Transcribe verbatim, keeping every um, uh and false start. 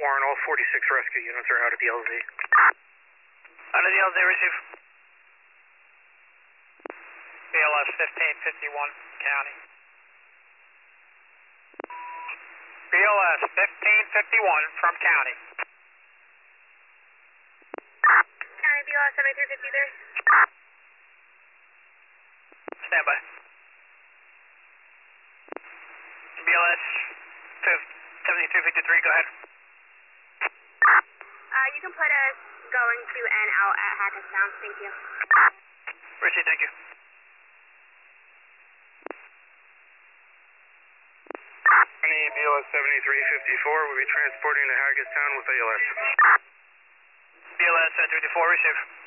Warren, all forty-six rescue units are out of the L Z. Out of the L Z, receive. B L S fifteen fifty-one, county. B L S fifteen fifty-one from county. County B L S seventy-three fifty-three. Stand by. B L S seventy-three fifty-three, go ahead. Uh, you can put us going to and out at Hackettstown. Thank you. Richie, thank you. County B L S seventy-three fifty-four will be transporting to Hackettstown with A L S. B L S seventy-three fifty-four, receive.